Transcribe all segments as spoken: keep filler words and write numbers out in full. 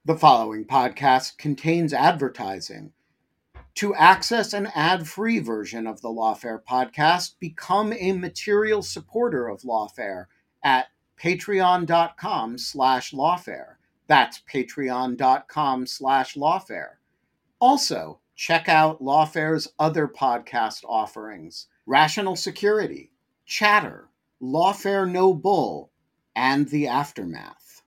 The following podcast contains advertising. To access an ad-free version of the Lawfare podcast, become a material supporter of Lawfare at patreon.com slash lawfare. That's patreon.com slash lawfare. Also, check out Lawfare's other podcast offerings: Rational Security, Chatter, Lawfare No Bull, and The Aftermath.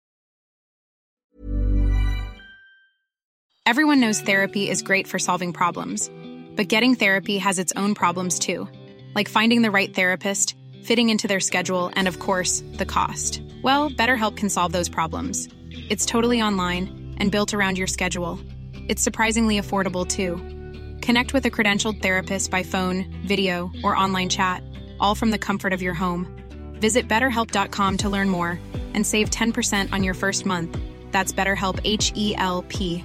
Everyone knows therapy is great for solving problems, but getting therapy has its own problems too, like finding the right therapist, fitting into their schedule, and of course, the cost. Well, BetterHelp can solve those problems. It's totally online and built around your schedule. It's surprisingly affordable too. Connect with a credentialed therapist by phone, video, or online chat, all from the comfort of your home. Visit better help dot com to learn more and save ten percent on your first month. That's BetterHelp, H E L P.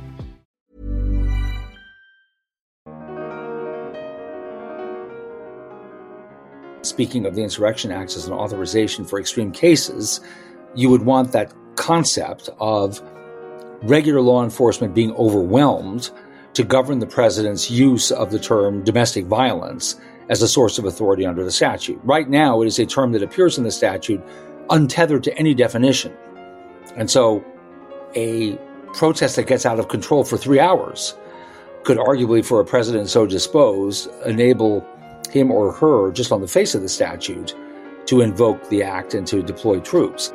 Speaking of the Insurrection Act as an authorization for extreme cases, you would want that concept of regular law enforcement being overwhelmed to govern the president's use of the term domestic violence as a source of authority under the statute. Right now, it is a term that appears in the statute untethered to any definition. And so a protest that gets out of control for three hours could arguably, for a president so disposed, enable him or her, just on the face of the statute, to invoke the act and to deploy troops.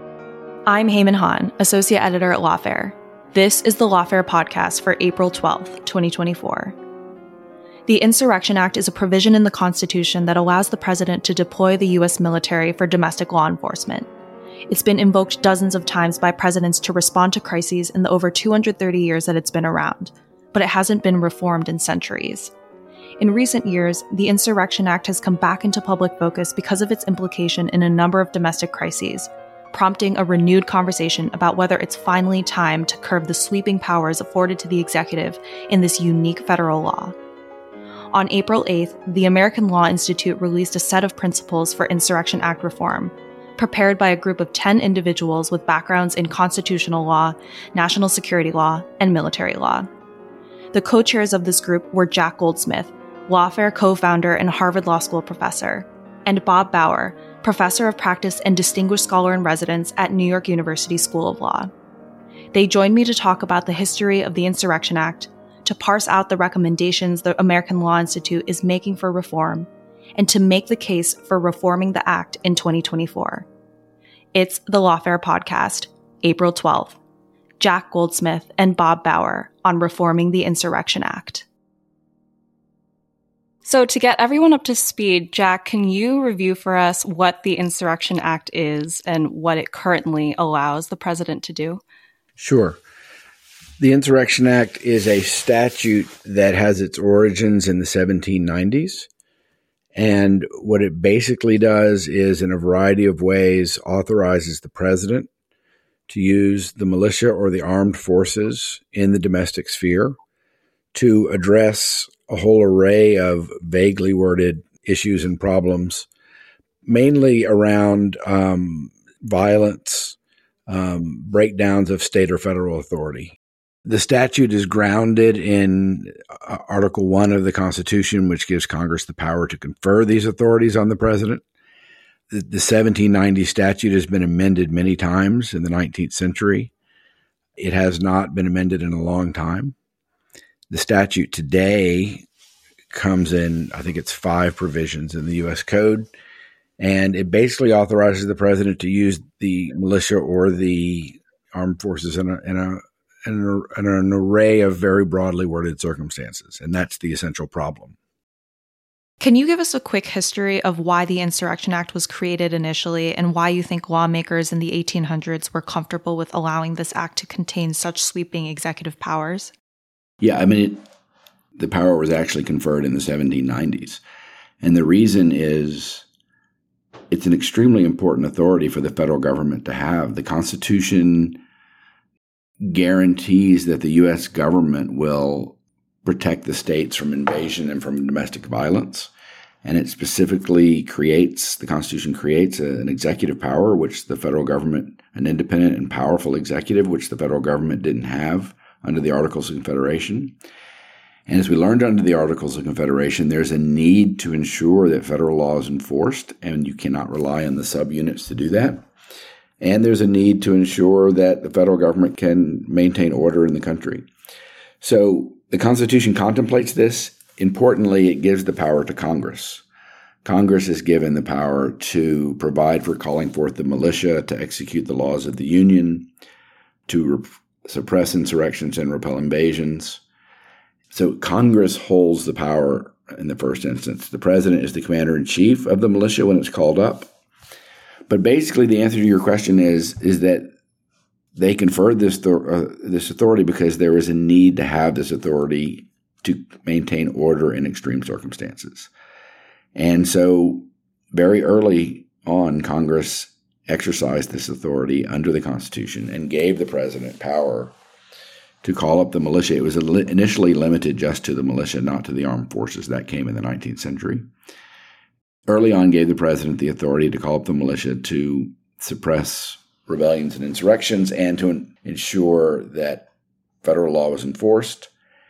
I'm Heyman Han, Associate Editor at Lawfare. This is the Lawfare podcast for April twelfth, twenty twenty-four. The Insurrection Act is a provision in the Constitution that allows the president to deploy the U S military for domestic law enforcement. It's been invoked dozens of times by presidents to respond to crises in the over two hundred thirty years that it's been around, but it hasn't been reformed in centuries. In recent years, the Insurrection Act has come back into public focus because of its implication in a number of domestic crises, prompting a renewed conversation about whether it's finally time to curb the sweeping powers afforded to the executive in this unique federal law. On April eighth, the American Law Institute released a set of principles for Insurrection Act reform, prepared by a group of ten individuals with backgrounds in constitutional law, national security law, and military law. The co-chairs of this group were Jack Goldsmith, Lawfare co-founder and Harvard Law School professor, and Bob Bauer, professor of practice and distinguished scholar in residence at New York University School of Law. They joined me to talk about the history of the Insurrection Act, to parse out the recommendations the American Law Institute is making for reform, and to make the case for reforming the act in twenty twenty-four. It's the Lawfare podcast, April twelfth. Jack Goldsmith and Bob Bauer on reforming the Insurrection Act. So to get everyone up to speed, Jack, can you review for us what the Insurrection Act is and what it currently allows the president to do? Sure. The Insurrection Act is a statute that has its origins in the seventeen nineties. And what it basically does is, in a variety of ways, authorizes the president to use the militia or the armed forces in the domestic sphere to address a whole array of vaguely worded issues and problems, mainly around um, violence, um, breakdowns of state or federal authority. The statute is grounded in uh, Article one of the Constitution, which gives Congress the power to confer these authorities on the president. The, the seventeen ninety statute has been amended many times in the nineteenth century. It has not been amended in a long time. The statute today comes in, I think it's five provisions in the U S Code, and it basically authorizes the president to use the militia or the armed forces in a, in a, in a, in an array of very broadly worded circumstances, and that's the essential problem. Can you give us a quick history of why the Insurrection Act was created initially and why you think lawmakers in the eighteen hundreds were comfortable with allowing this act to contain such sweeping executive powers? Yeah, I mean, it, the power was actually conferred in the seventeen nineties. And the reason is it's an extremely important authority for the federal government to have. The Constitution guarantees that the U S government will protect the states from invasion and from domestic violence. And it specifically creates, the Constitution creates a, an executive power, which the federal government, an independent and powerful executive, which the federal government didn't have under the Articles of Confederation. And as we learned under the Articles of Confederation, there's a need to ensure that federal law is enforced, and you cannot rely on the subunits to do that. And there's a need to ensure that the federal government can maintain order in the country. So the Constitution contemplates this. Importantly, it gives the power to Congress. Congress is given the power to provide for calling forth the militia, to execute the laws of the Union, to rep- suppress insurrections and repel invasions. So Congress holds the power in the first instance. The president is the commander-in-chief of the militia when it's called up. But basically, the answer to your question is, is that they conferred this, uh, this authority because there is a need to have this authority to maintain order in extreme circumstances. And so very early on, Congress exercised this authority under the Constitution and gave the president power to call up the militia. It was initially limited just to the militia, not to the armed forces. That came in the nineteenth century. Early on, gave the president the authority to call up the militia to suppress rebellions and insurrections and to ensure that federal law was enforced.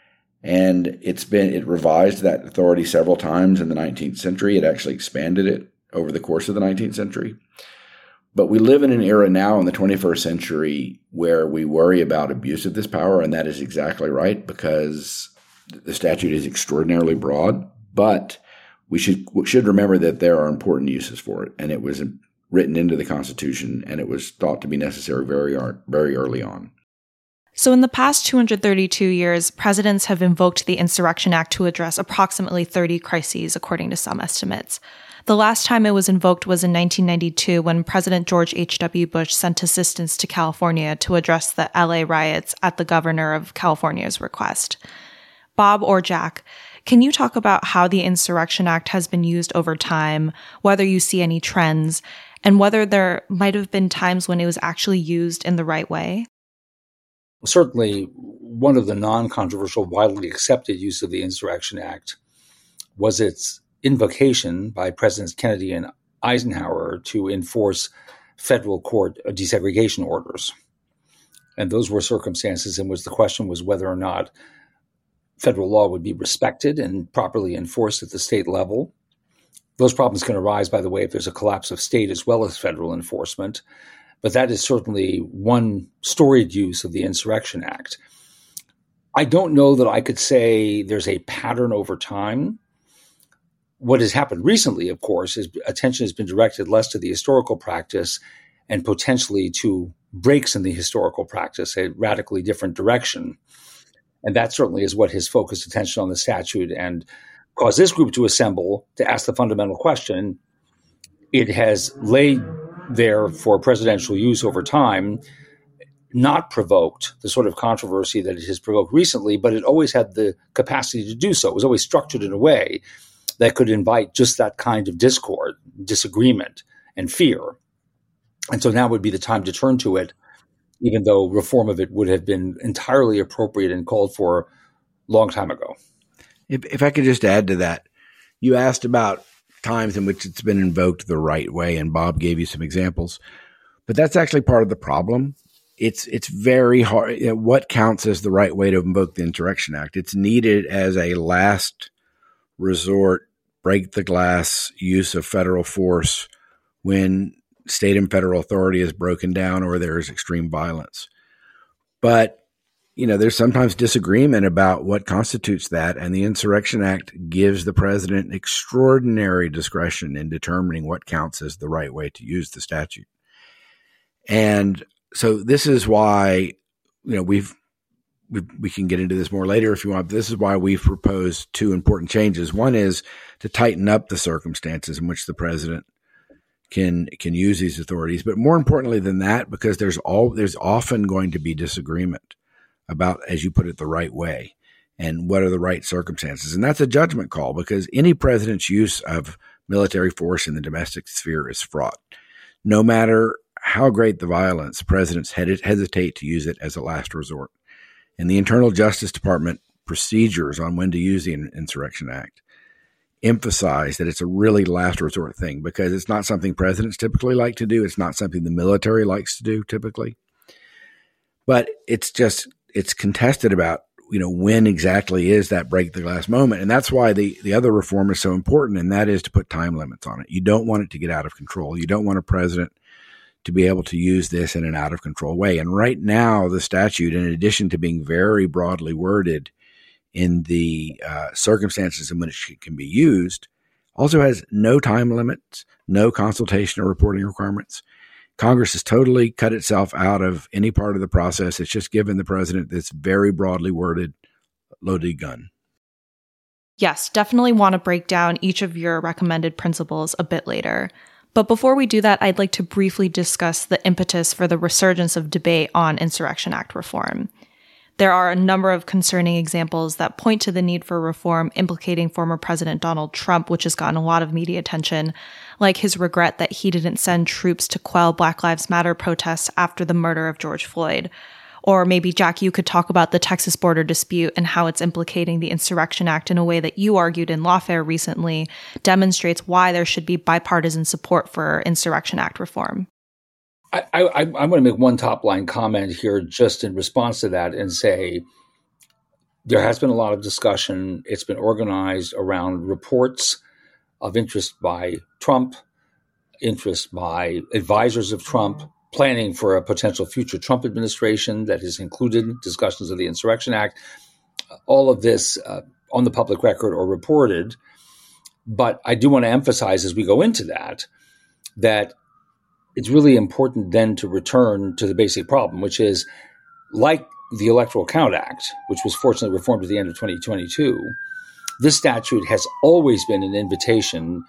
And it's been, it revised that authority several times in the nineteenth century. It actually expanded it over the course of the nineteenth century. But we live in an era now in the twenty-first century where we worry about abuse of this power, and that is exactly right because the statute is extraordinarily broad. But we should should remember that there are important uses for it, and it was written into the Constitution, and it was thought to be necessary very very early on. So in the past two hundred thirty-two years, presidents have invoked the Insurrection Act to address approximately thirty crises, according to some estimates. The last time it was invoked was in nineteen ninety-two when President George H W. Bush sent assistance to California to address the L A riots at the governor of California's request. Bob or Jack, can you talk about how the Insurrection Act has been used over time, whether you see any trends, and whether there might have been times when it was actually used in the right way? Certainly, one of the non-controversial, widely accepted use of the Insurrection Act was its invocation by Presidents Kennedy and Eisenhower to enforce federal court desegregation orders. And those were circumstances in which the question was whether or not federal law would be respected and properly enforced at the state level. Those problems can arise, by the way, if there's a collapse of state as well as federal enforcement. But that is certainly one storied use of the Insurrection Act. I don't know that I could say there's a pattern over time. What has happened recently, of course, is attention has been directed less to the historical practice and potentially to breaks in the historical practice, a radically different direction. And that certainly is what has focused attention on the statute and caused this group to assemble to ask the fundamental question. It has laid there for presidential use over time, not provoked the sort of controversy that it has provoked recently, but it always had the capacity to do so. It was always structured in a way that could invite just that kind of discord, disagreement, and fear. And so now would be the time to turn to it, even though reform of it would have been entirely appropriate and called for a long time ago. If, if I could just add to that, you asked about times in which it's been invoked the right way, and Bob gave you some examples. But that's actually part of the problem. It's it's very hard. You know, what counts as the right way to invoke the Insurrection Act? It's needed as a last resort, break the glass use of federal force when state and federal authority is broken down or there is extreme violence. But you know, there's sometimes disagreement about what constitutes that, and the Insurrection Act gives the president extraordinary discretion in determining what counts as the right way to use the statute. And so this is why, you know, we've, we we can get into this more later if you want, but this is why we've proposed two important changes. One is to tighten up the circumstances in which the president can can use these authorities, but more importantly than that, because there's all there's often going to be disagreement about, as you put it, the right way and what are the right circumstances. And that's a judgment call because any president's use of military force in the domestic sphere is fraught. No matter how great the violence, presidents hesitate to use it as a last resort. And the Internal Justice Department procedures on when to use the Insurrection Act emphasize that it's a really last resort thing because it's not something presidents typically like to do. It's not something the military likes to do typically. But it's just, it's contested about, you know, when exactly is that break the glass moment. And that's why the, the other reform is so important, and that is to put time limits on it. You don't want it to get out of control. You don't want a president to be able to use this in an out of control way. And right now, the statute, in addition to being very broadly worded in the uh, circumstances in which it can be used, also has no time limits, no consultation or reporting requirements. Congress has totally cut itself out of any part of the process. It's just given the president this very broadly worded loaded gun. Yes, definitely want to break down each of your recommended principles a bit later. But before we do that, I'd like to briefly discuss the impetus for the resurgence of debate on Insurrection Act reform. There are a number of concerning examples that point to the need for reform implicating former President Donald Trump, which has gotten a lot of media attention, like his regret that he didn't send troops to quell Black Lives Matter protests after the murder of George Floyd. Or maybe, Jack, you could talk about the Texas border dispute and how it's implicating the Insurrection Act in a way that you argued in Lawfare recently demonstrates why there should be bipartisan support for Insurrection Act reform. I, I, I want to make one top-line comment here just in response to that and say there has been a lot of discussion. It's been organized around reports of interest by Trump, interest by advisors of Trump, planning for a potential future Trump administration that has included discussions of the Insurrection Act. All of this uh, on the public record or reported. But I do want to emphasize as we go into that, that it's really important then to return to the basic problem, which is like the Electoral Count Act, which was fortunately reformed at the end of twenty twenty-two, this statute has always been an invitation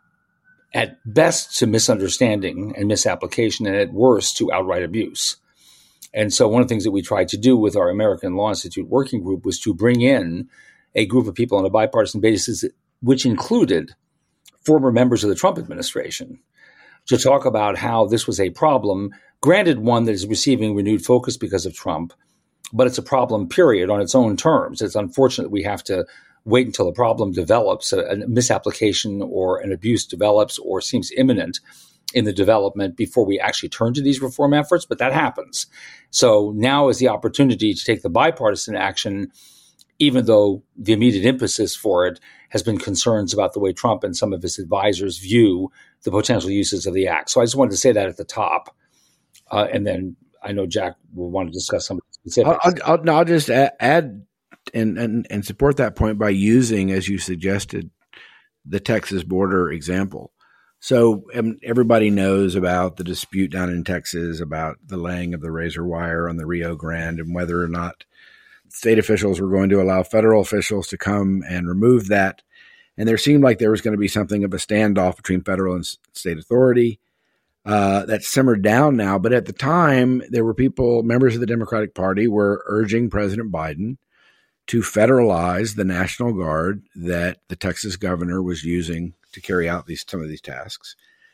at best to misunderstanding and misapplication, and at worst to outright abuse. And so one of the things that we tried to do with our American Law Institute working group was to bring in a group of people on a bipartisan basis, which included former members of the Trump administration, to talk about how this was a problem, granted one that is receiving renewed focus because of Trump, but it's a problem, period, on its own terms. It's unfortunate we have to wait until a problem develops, a, a misapplication or an abuse develops or seems imminent in the development before we actually turn to these reform efforts, but that happens. So now is the opportunity to take the bipartisan action, even though the immediate impetus for it has been concerns about the way Trump and some of his advisors view the potential uses of the act. So I just wanted to say that at the top. Uh, and then I know Jack will want to discuss some of the specifics. I'll, I'll, no, I'll just add and, and, and support that point by using, as you suggested, the Texas border example. So um, everybody knows about the dispute down in Texas about the laying of the razor wire on the Rio Grande and whether or not state officials were going to allow federal officials to come and remove that. And there seemed like there was going to be something of a standoff between federal and state authority. Uh, that's simmered down now. But at the time, there were people, members of the Democratic Party, were urging President Biden to federalize the National Guard that the Texas governor was using to carry out these some of these tasks.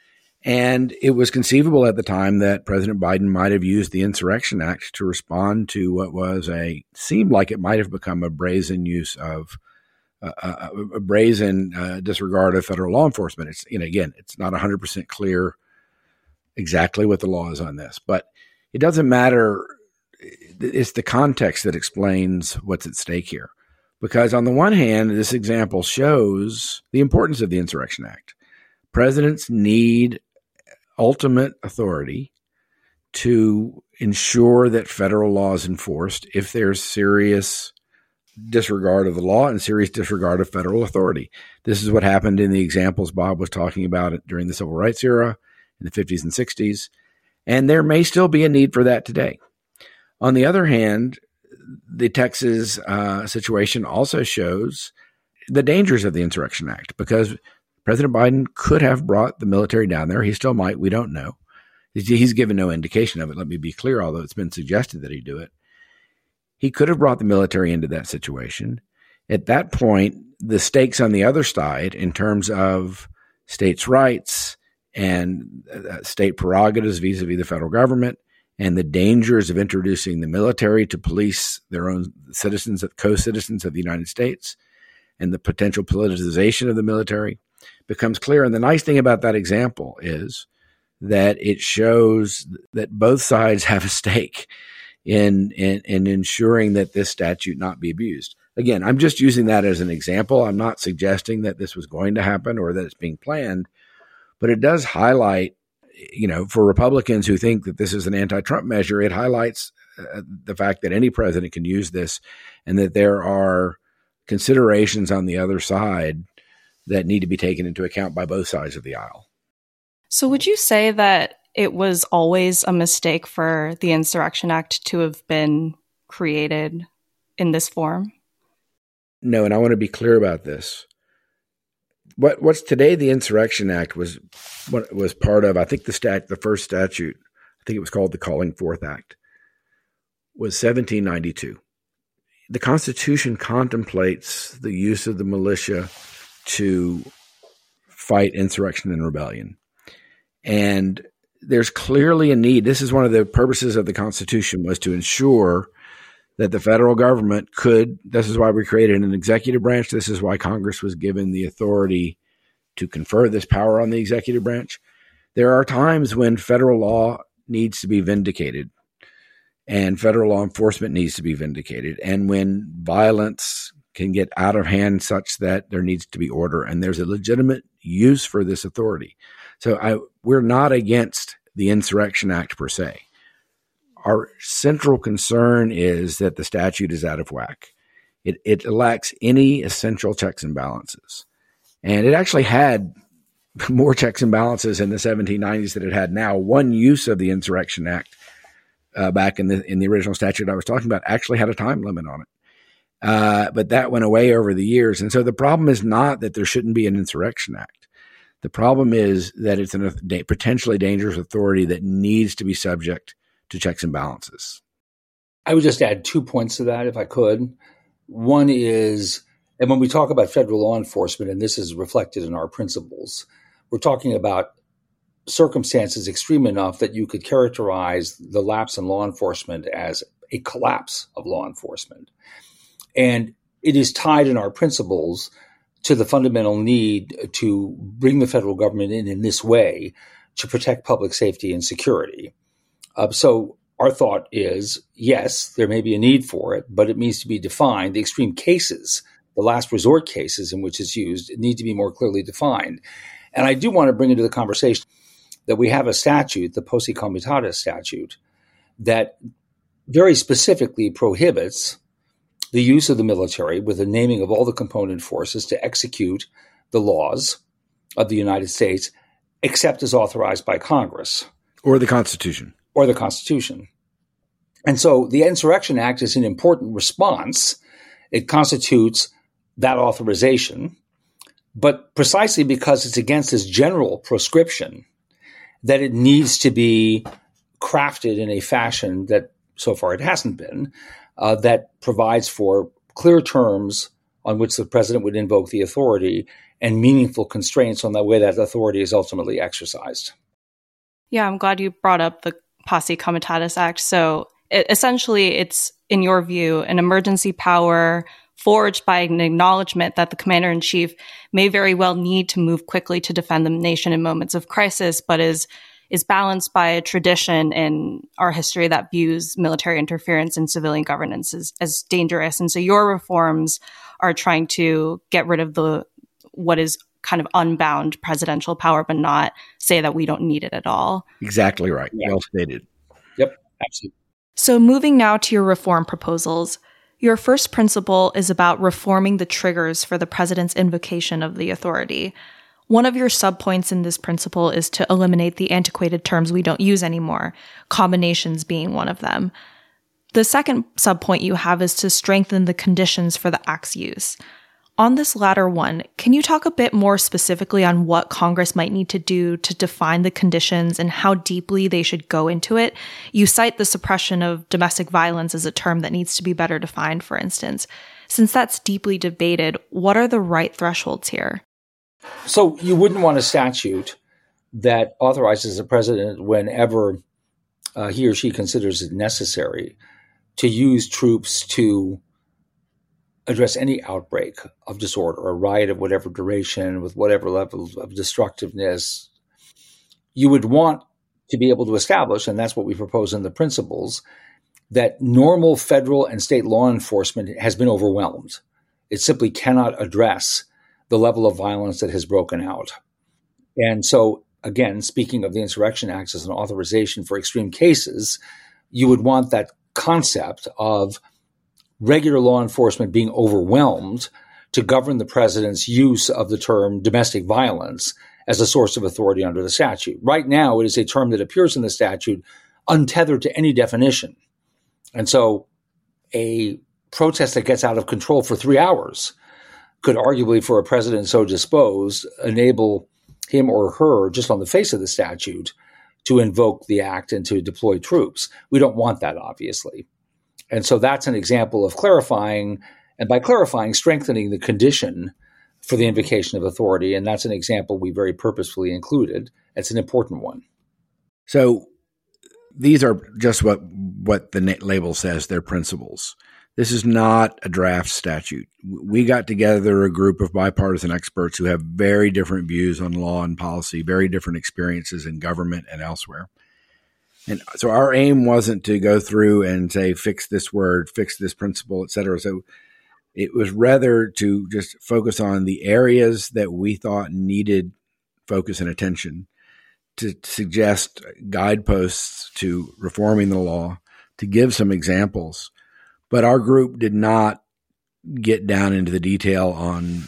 And it was conceivable at the time that President Biden might have used the Insurrection Act to respond to what was a, seemed like it might have become a brazen use of, uh, a, a brazen uh, disregard of federal law enforcement. It's, you know, again, it's not one hundred percent clear exactly what the law is on this, but it doesn't matter. It's the context that explains what's at stake here. Because on the one hand, this example shows the importance of the Insurrection Act. Presidents need ultimate authority to ensure that federal law is enforced if there's serious disregard of the law and serious disregard of federal authority. This is what happened in the examples Bob was talking about during the Civil Rights era in the fifties and sixties, and there may still be a need for that today. On the other hand, the Texas uh, situation also shows the dangers of the Insurrection Act, because President Biden could have brought the military down there. He still might. We don't know. He's given no indication of it. Let me be clear, although it's been suggested that he do it. He could have brought the military into that situation. At that point, the stakes on the other side in terms of states' rights and uh, state prerogatives vis-a-vis the federal government and the dangers of introducing the military to police their own citizens, co-citizens of the United States, and the potential politicization of the military becomes clear. And the nice thing about that example is that it shows that both sides have a stake in, in, in ensuring that this statute not be abused. Again, I'm just using that as an example. I'm not suggesting that this was going to happen or that it's being planned, but it does highlight, you know, for Republicans who think that this is an anti-Trump measure, it highlights uh, the fact that any president can use this and that there are considerations on the other side that need to be taken into account by both sides of the aisle. So would you say that it was always a mistake for the Insurrection Act to have been created in this form? No, and I want to be clear about this. What what's today the Insurrection Act was what was part of, I think the stat the first statute, I think it was called the Calling Forth Act, was seventeen ninety-two. The Constitution contemplates the use of the militia to fight insurrection and rebellion. And there's clearly a need. This is one of the purposes of the Constitution, was to ensure that the federal government could, this is why we created an executive branch. This is why Congress was given the authority to confer this power on the executive branch. There are times when federal law needs to be vindicated and federal law enforcement needs to be vindicated, and when violence can get out of hand such that there needs to be order, and there's a legitimate use for this authority. So I, we're not against the Insurrection Act per se. Our central concern is that the statute is out of whack. It, it lacks any essential checks and balances. And it actually had more checks and balances in the seventeen nineties than it had now. One use of the Insurrection Act uh, back in the in the original statute I was talking about actually had a time limit on it. Uh, but that went away over the years. And so the problem is not that there shouldn't be an Insurrection Act. The problem is that it's a potentially dangerous authority that needs to be subject to checks and balances. I would just add two points to that, if I could. One is, and when we talk about federal law enforcement, and this is reflected in our principles, we're talking about circumstances extreme enough that you could characterize the lapse in law enforcement as a collapse of law enforcement. And it is tied in our principles to the fundamental need to bring the federal government in in this way to protect public safety and security. Uh, so our thought is, yes, there may be a need for it, but it needs to be defined. The extreme cases, the last resort cases in which it's used, need to be more clearly defined. And I do want to bring into the conversation that we have a statute, the Posse Comitatus statute, that very specifically prohibits the use of the military with the naming of all the component forces to execute the laws of the United States, except as authorized by Congress. Or the Constitution. Or the Constitution. And so the Insurrection Act is an important response. It constitutes that authorization, but precisely because it's against this general proscription, that it needs to be crafted in a fashion that so far it hasn't been, uh, that provides for clear terms on which the president would invoke the authority and meaningful constraints on the way that authority is ultimately exercised. Yeah, I'm glad you brought up the Posse Comitatus Act. So it, essentially, it's, in your view, an emergency power forged by an acknowledgement that the commander-in-chief may very well need to move quickly to defend the nation in moments of crisis, but is is balanced by a tradition in our history that views military interference in civilian governance as, as dangerous. And so your reforms are trying to get rid of the what is kind of unbound presidential power, but not say that we don't need it at all. Exactly right. Yeah. Well stated. Yep, absolutely. So moving now to your reform proposals, your first principle is about reforming the triggers for the president's invocation of the authority. One of your subpoints in this principle is to eliminate the antiquated terms we don't use anymore, combinations being one of them. The second subpoint you have is to strengthen the conditions for the act's use. On this latter one, can you talk a bit more specifically on what Congress might need to do to define the conditions and how deeply they should go into it? You cite the suppression of domestic violence as a term that needs to be better defined, for instance. Since that's deeply debated, what are the right thresholds here? So you wouldn't want a statute that authorizes the president, whenever uh, he or she considers it necessary, to use troops to address any outbreak of disorder, a riot of whatever duration, with whatever level of destructiveness, you would want to be able to establish, and that's what we propose in the principles, that normal federal and state law enforcement has been overwhelmed. It simply cannot address the level of violence that has broken out. And so, again, speaking of the Insurrection Act as an authorization for extreme cases, you would want that concept of regular law enforcement being overwhelmed to govern the president's use of the term domestic violence as a source of authority under the statute. Right now, it is a term that appears in the statute untethered to any definition. And so a protest that gets out of control for three hours could arguably, for a president so disposed, enable him or her, just on the face of the statute, to invoke the act and to deploy troops. We don't want that, obviously. And so that's an example of clarifying, and by clarifying, strengthening the condition for the invocation of authority. And that's an example we very purposefully included. It's an important one. So these are just what, what the label says, they're principles. This is not a draft statute. We got together a group of bipartisan experts who have very different views on law and policy, very different experiences in government and elsewhere. And so our aim wasn't to go through and say, fix this word, fix this principle, et cetera. So it was rather to just focus on the areas that we thought needed focus and attention, to suggest guideposts to reforming the law, to give some examples. But our group did not get down into the detail on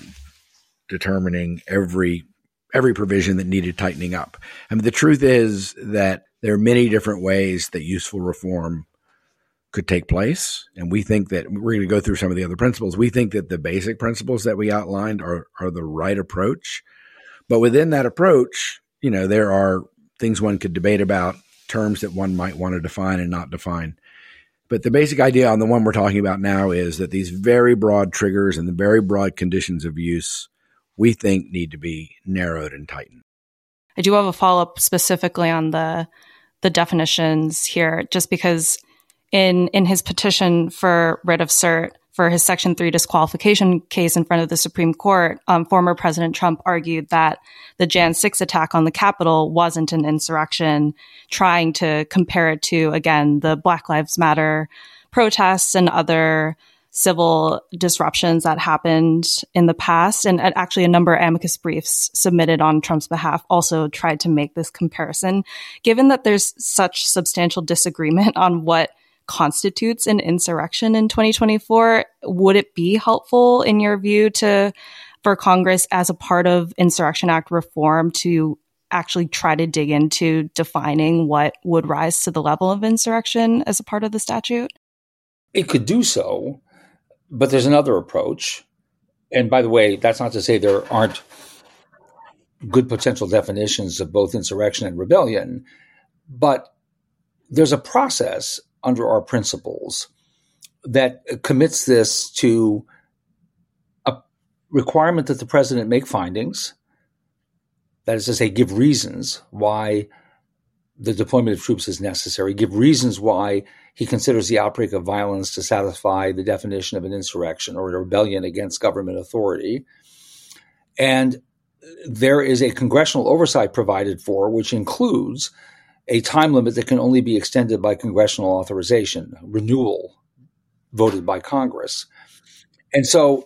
determining every every provision that needed tightening up. I mean, the truth is that there are many different ways that useful reform could take place. And we think that we're going to go through some of the other principles. We think that the basic principles that we outlined are, are the right approach. But within that approach, you know, there are things one could debate about, terms that one might want to define and not define. But the basic idea on the one we're talking about now is that these very broad triggers and the very broad conditions of use, we think, need to be narrowed and tightened. I do have a follow-up specifically on the the definitions here, just because in in his petition for writ of cert for his Section three disqualification case in front of the Supreme Court, um, former President Trump argued that the January sixth attack on the Capitol wasn't an insurrection, trying to compare it to, again, the Black Lives Matter protests and other civil disruptions that happened in the past. And actually a number of amicus briefs submitted on Trump's behalf also tried to make this comparison. Given that there's such substantial disagreement on what constitutes an insurrection in twenty twenty-four, would it be helpful, in your view, to for Congress as a part of Insurrection Act reform to actually try to dig into defining what would rise to the level of insurrection as a part of the statute? It could do so, but there's another approach. And by the way, that's not to say there aren't good potential definitions of both insurrection and rebellion, but there's a process under our principles that commits this to a requirement that the president make findings, that is to say, give reasons why the deployment of troops is necessary, give reasons why he considers the outbreak of violence to satisfy the definition of an insurrection or a rebellion against government authority. And there is a congressional oversight provided for, which includes a time limit that can only be extended by congressional authorization, renewal voted by Congress. And so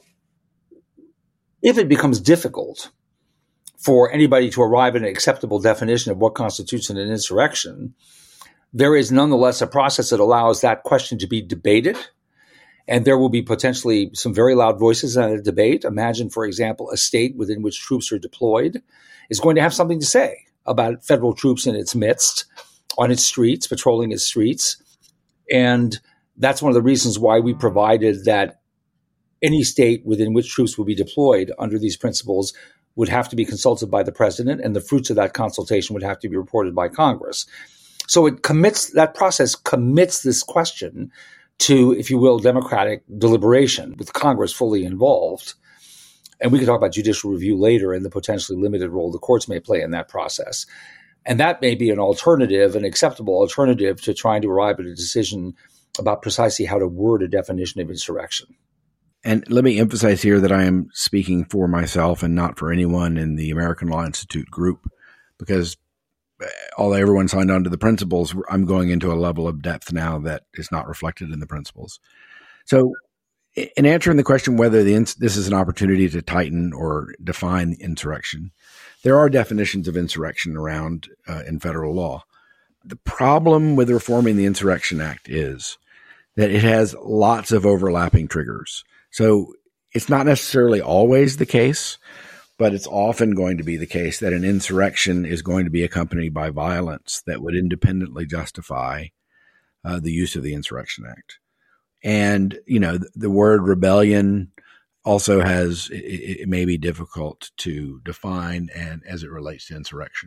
if it becomes difficult for anybody to arrive at an acceptable definition of what constitutes an insurrection, there is nonetheless a process that allows that question to be debated. And there will be potentially some very loud voices in a debate. Imagine, for example, a state within which troops are deployed is going to have something to say about federal troops in its midst, on its streets, patrolling its streets. And that's one of the reasons why we provided that any state within which troops will be deployed under these principles would have to be consulted by the president, and the fruits of that consultation would have to be reported by Congress. So it commits, that process commits this question to, if you will, democratic deliberation with Congress fully involved. And we can talk about judicial review later and the potentially limited role the courts may play in that process. And that may be an alternative, an acceptable alternative to trying to arrive at a decision about precisely how to word a definition of insurrection. And let me emphasize here that I am speaking for myself and not for anyone in the American Law Institute group, because although everyone signed on to the principles, I'm going into a level of depth now that is not reflected in the principles. So in answering the question whether the ins- this is an opportunity to tighten or define insurrection, there are definitions of insurrection around uh, in federal law. The problem with reforming the Insurrection Act is that it has lots of overlapping triggers. So it's not necessarily always the case, but it's often going to be the case that an insurrection is going to be accompanied by violence that would independently justify uh, the use of the Insurrection Act. And, you know, the, the word rebellion also has, it, it may be difficult to define and as it relates to insurrection.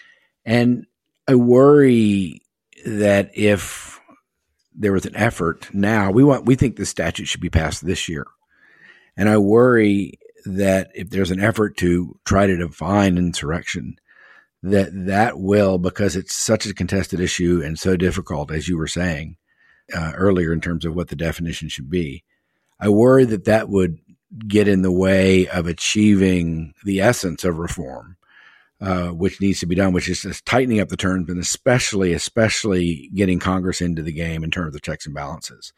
And I worry that if there was an effort now, we want, we think the statute should be passed this year. And I worry that if there's an effort to try to define insurrection, that that will, because it's such a contested issue and so difficult, as you were saying uh, earlier in terms of what the definition should be, I worry that that would get in the way of achieving the essence of reform, uh, which needs to be done, which is just tightening up the terms and especially, especially getting Congress into the game in terms of checks and balances.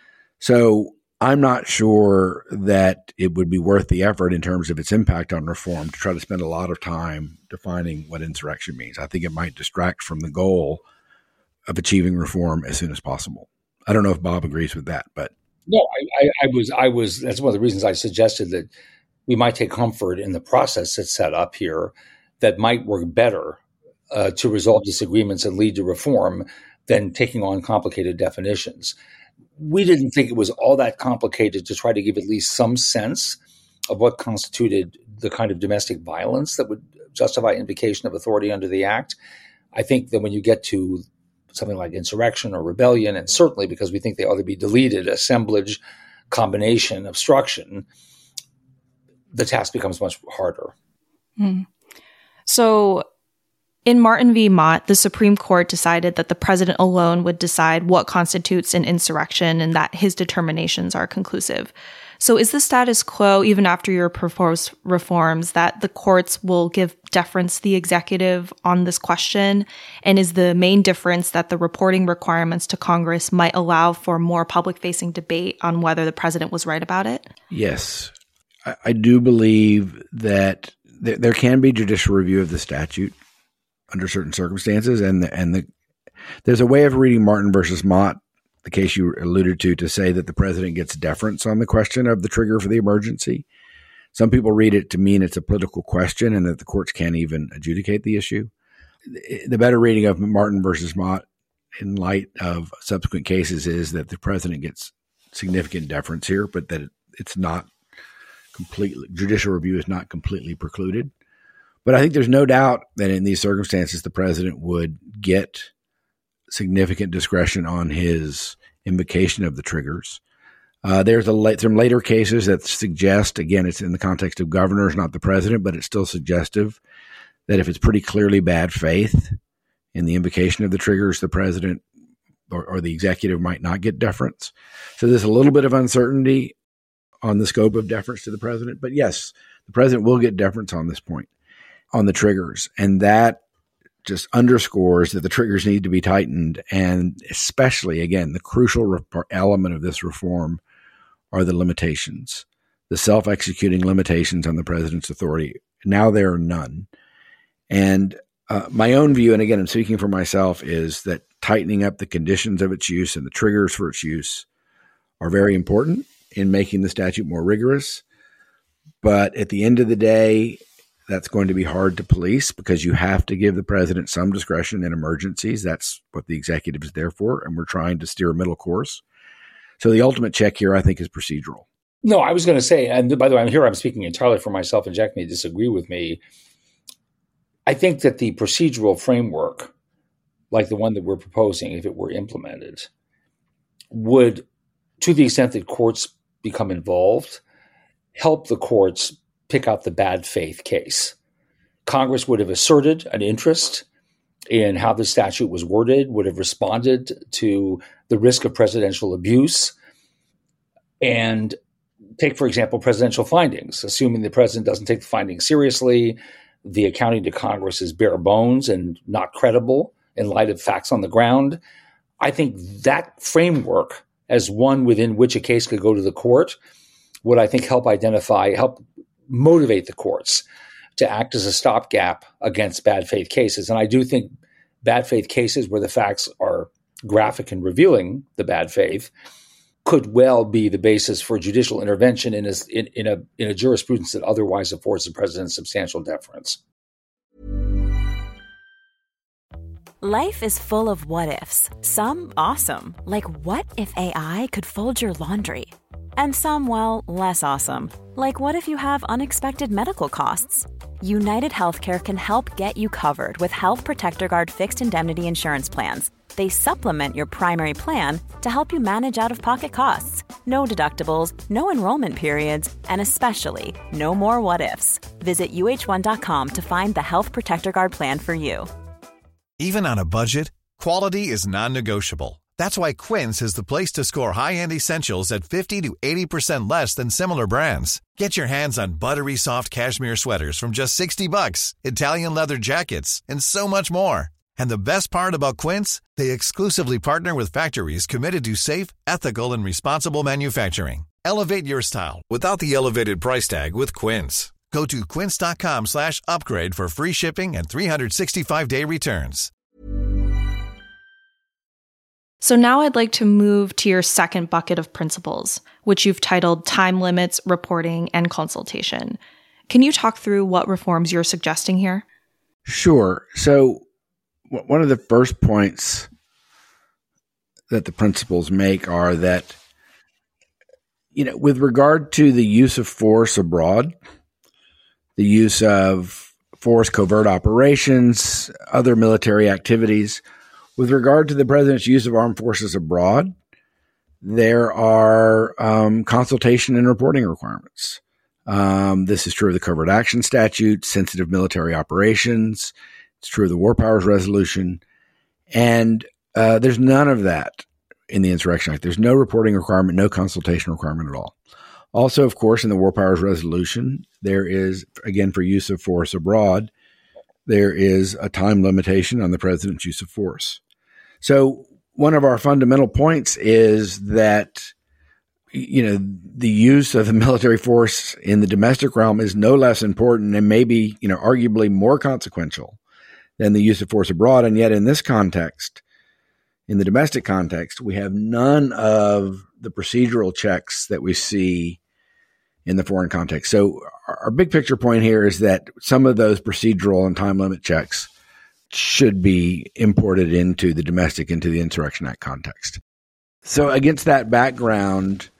So I'm not sure that it would be worth the effort in terms of its impact on reform to try to spend a lot of time defining what insurrection means. I think it might distract from the goal of achieving reform as soon as possible. I don't know if Bob agrees with that, but no, I, I, I was, I was. That's one of the reasons I suggested that we might take comfort in the process that's set up here, that might work better uh, to resolve disagreements and lead to reform than taking on complicated definitions. We didn't think it was all that complicated to try to give at least some sense of what constituted the kind of domestic violence that would justify invocation of authority under the Act. I think that when you get to something like insurrection or rebellion, and certainly because we think they ought to be deleted, assemblage, combination, obstruction, the task becomes much harder. Mm. So in Martin v. Mott, the Supreme Court decided that the president alone would decide what constitutes an insurrection and that his determinations are conclusive. So is the status quo, even after your proposed reforms, that the courts will give deference to the executive on this question? And is the main difference that the reporting requirements to Congress might allow for more public-facing debate on whether the president was right about it? Yes. I, I do believe that th- there can be judicial review of the statute under certain circumstances. And the, and the, there's a way of reading Martin versus Mott, the case you alluded to, to say that the president gets deference on the question of the trigger for the emergency. Some people read it to mean it's a political question and that the courts can't even adjudicate the issue. The better reading of Martin versus Mott in light of subsequent cases is that the president gets significant deference here, but that it, it's not completely, judicial review is not completely precluded. But I think there's no doubt that in these circumstances, the president would get significant discretion on his invocation of the triggers. Uh, there's a late, some later cases that suggest, again, it's in the context of governors, not the president, but it's still suggestive that if it's pretty clearly bad faith in the invocation of the triggers, the president or, or the executive might not get deference. So there's a little bit of uncertainty on the scope of deference to the president. But yes, the president will get deference on this point, on the triggers. And that just underscores that the triggers need to be tightened. And especially, again, the crucial re- element of this reform are the limitations, the self-executing limitations on the president's authority. Now there are none. And uh, my own view, and again, I'm speaking for myself, is that tightening up the conditions of its use and the triggers for its use are very important in making the statute more rigorous. But at the end of the day, that's going to be hard to police because you have to give the president some discretion in emergencies. That's what the executive is there for, and we're trying to steer a middle course. So the ultimate check here, I think, is procedural. No, I was going to say, and by the way, I'm here, I'm speaking entirely for myself, and Jack may disagree with me. I think that the procedural framework, like the one that we're proposing, if it were implemented, would, to the extent that courts become involved, help the courts pick out the bad faith case. Congress would have asserted an interest in how the statute was worded, would have responded to the risk of presidential abuse, and take, for example, presidential findings, assuming the president doesn't take the findings seriously, the accounting to Congress is bare bones and not credible in light of facts on the ground. I think that framework as one within which a case could go to the court would, I think, help identify, help motivate the courts to act as a stopgap against bad faith cases. And I do think bad faith cases where the facts are graphic and revealing the bad faith could well be the basis for judicial intervention in a, in, in a in a jurisprudence that otherwise affords the president substantial deference. Life is full of what-ifs. Some awesome, like what if A I could fold your laundry? And some, well, less awesome, like what if you have unexpected medical costs? United Healthcare can help get you covered with Health Protector Guard fixed indemnity insurance plans. They supplement your primary plan to help you manage out-of-pocket costs. No deductibles, no enrollment periods, and especially no more what-ifs. Visit U H one dot com to find the Health Protector Guard plan for you. Even on a budget, quality is non-negotiable. That's why Quince is the place to score high-end essentials at fifty to eighty percent less than similar brands. Get your hands on buttery soft cashmere sweaters from just sixty bucks, Italian leather jackets, and so much more. And the best part about Quince, they exclusively partner with factories committed to safe, ethical, and responsible manufacturing. Elevate your style without the elevated price tag with Quince. Go to quince.com slash upgrade for free shipping and three sixty-five day returns. So now I'd like to move to your second bucket of principles, which you've titled Time Limits, Reporting, and Consultation. Can you talk through what reforms you're suggesting here? Sure. So one of the first points that the principles make are that, you know, with regard to the use of force abroad, the use of force, covert operations, other military activities, with regard to the president's use of armed forces abroad, there are um, consultation and reporting requirements. Um, this is true of the Covert Action Statute, sensitive military operations. It's true of the War Powers Resolution. And uh, there's none of that in the Insurrection Act. There's no reporting requirement, no consultation requirement at all. Also, of course, in the War Powers Resolution, there is, again, for use of force abroad, there is a time limitation on the president's use of force. So one of our fundamental points is that, you know, the use of the military force in the domestic realm is no less important and maybe, you know, arguably more consequential than the use of force abroad. And yet in this context, in the domestic context, we have none of the procedural checks that we see in the foreign context. So our big picture point here is that some of those procedural and time limit checks should be imported into the domestic, into the Insurrection Act context. So against that background,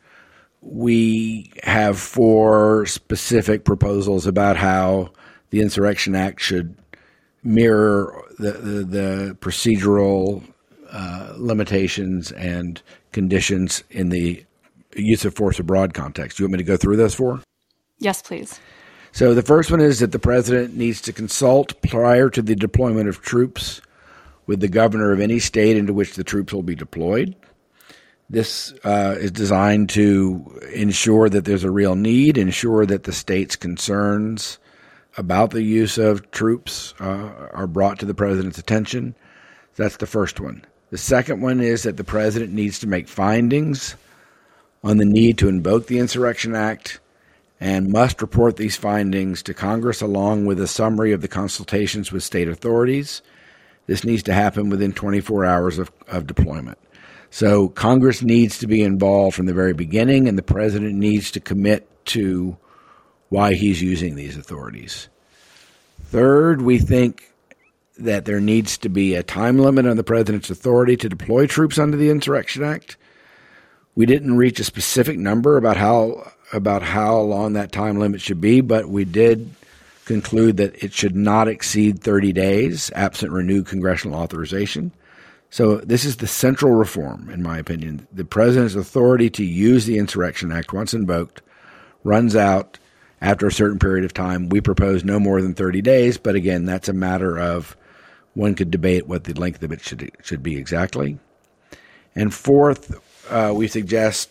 we have four specific proposals about how the Insurrection Act should mirror the, the, the procedural uh, limitations and conditions in the use of force abroad context. Do you want me to go through those four? Yes, please. So the first one is that the president needs to consult prior to the deployment of troops with the governor of any state into which the troops will be deployed. This uh, is designed to ensure that there's a real need, ensure that the state's concerns about the use of troops uh, are brought to the president's attention. That's the first one. The second one is that the president needs to make findings on the need to invoke the Insurrection Act and must report these findings to Congress along with a summary of the consultations with state authorities. This needs to happen within twenty-four hours of, of deployment. So Congress needs to be involved from the very beginning, and the president needs to commit to why he's using these authorities. Third, we think that there needs to be a time limit on the president's authority to deploy troops under the Insurrection Act. We didn't reach a specific number about how about how long that time limit should be, but we did conclude that it should not exceed thirty days, absent renewed congressional authorization. So this is the central reform, in my opinion. The president's authority to use the Insurrection Act, once invoked, runs out after a certain period of time. We propose no more than thirty days, but again, that's a matter of one could debate what the length of it should should be exactly. And fourth, uh, we suggest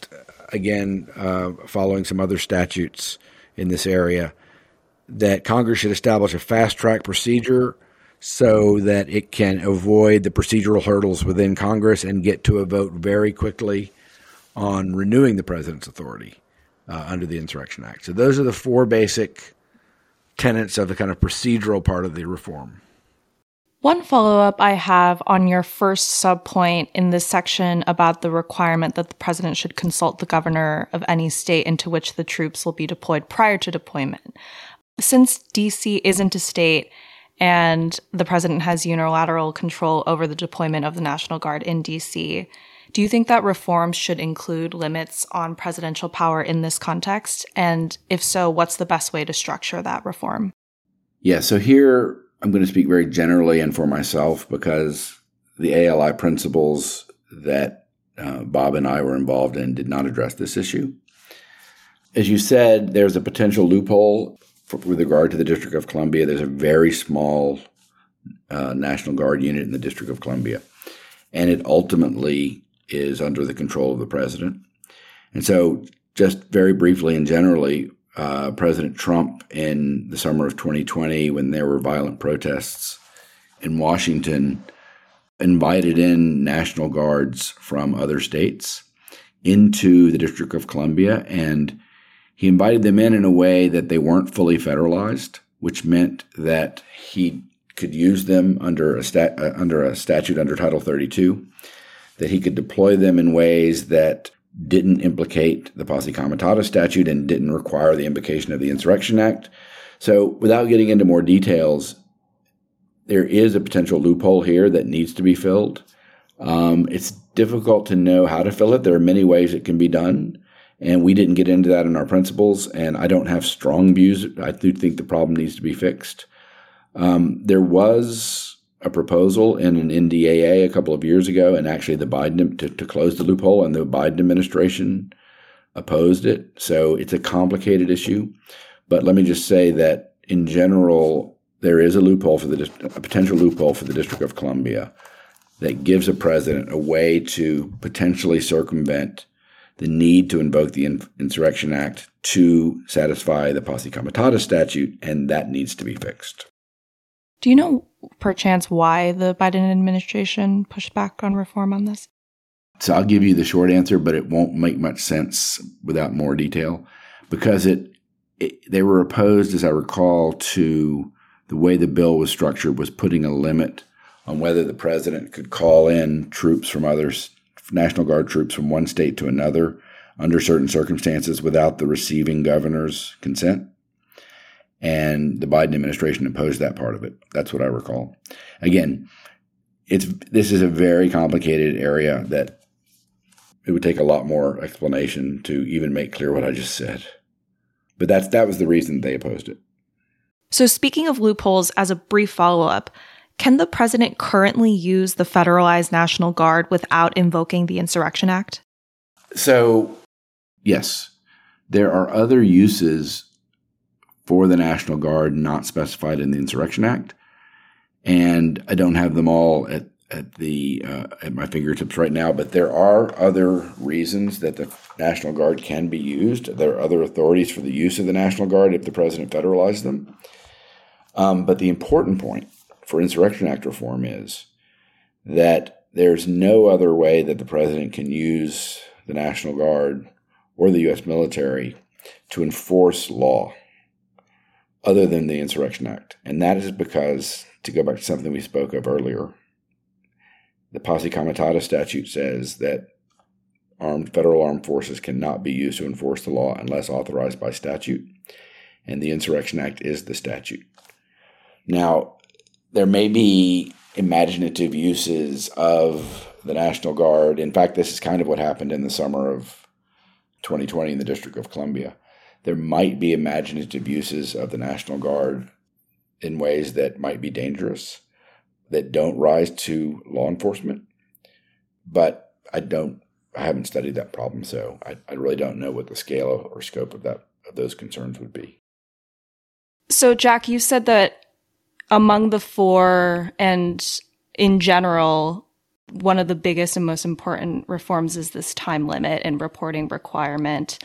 again, uh, following some other statutes in this area, that Congress should establish a fast-track procedure so that it can avoid the procedural hurdles within Congress and get to a vote very quickly on renewing the president's authority uh, under the Insurrection Act. So those are the four basic tenets of the kind of procedural part of the reform. One follow-up I have on your first subpoint in this section about the requirement that the president should consult the governor of any state into which the troops will be deployed prior to deployment. Since D C isn't a state and the president has unilateral control over the deployment of the National Guard in D C, do you think that reform should include limits on presidential power in this context? And if so, what's the best way to structure that reform? Yeah, so here I'm going to speak very generally and for myself because the A L I principles that uh, Bob and I were involved in did not address this issue. As you said, there's a potential loophole for, with regard to the District of Columbia. There's a very small uh, National Guard unit in the District of Columbia, and it ultimately is under the control of the president. And so just very briefly and generally, Uh, President Trump in the summer of twenty twenty, when there were violent protests in Washington, invited in National Guards from other states into the District of Columbia, and he invited them in in a way that they weren't fully federalized, which meant that he could use them under a stat, uh, under a statute under Title thirty-two, that he could deploy them in ways that didn't implicate the Posse Comitatus statute and didn't require the invocation of the Insurrection Act. So without getting into more details, there is a potential loophole here that needs to be filled. Um, it's difficult to know how to fill it. There are many ways it can be done, and we didn't get into that in our principles, and I don't have strong views. I do think the problem needs to be fixed. Um, there was a proposal in an N D A A a couple of years ago, and actually the Biden to, to close the loophole, and the Biden administration opposed it. So it's a complicated issue. But let me just say that in general, there is a loophole for the a potential loophole for the District of Columbia that gives a president a way to potentially circumvent the need to invoke the Insurrection Act to satisfy the Posse Comitatus statute, and that needs to be fixed. Do you know, perchance, why the Biden administration pushed back on reform on this? So I'll give you the short answer, but it won't make much sense without more detail, because it, it they were opposed, as I recall, to the way the bill was structured was putting a limit on whether the president could call in troops from others, National Guard troops from one state to another under certain circumstances without the receiving governor's consent. And the Biden administration opposed that part of it. That's what I recall. Again, it's this is a very complicated area that it would take a lot more explanation to even make clear what I just said. But that's that was the reason they opposed it. So speaking of loopholes, as a brief follow-up, can the president currently use the federalized National Guard without invoking the Insurrection Act? So, yes. There are other uses for the National Guard not specified in the Insurrection Act, and I don't have them all at at the uh, at my fingertips right now. But there are other reasons that the National Guard can be used. There are other authorities for the use of the National Guard if the president federalized them. Um, but the important point for Insurrection Act reform is that there's no other way that the president can use the National Guard or the U S military to enforce law other than the Insurrection Act. And that is because, to go back to something we spoke of earlier, the Posse Comitatus statute says that armed federal armed forces cannot be used to enforce the law unless authorized by statute, and the Insurrection Act is the statute. Now, there may be imaginative uses of the National Guard. In fact, this is kind of what happened in the summer of twenty twenty in the District of Columbia. There might be imaginative uses of the National Guard in ways that might be dangerous, that don't rise to law enforcement. But I don't, I haven't studied that problem, so I, I really don't know what the scale or scope of that of those concerns would be. So, Jack, you said that among the four, and in general, one of the biggest and most important reforms is this time limit and reporting requirement.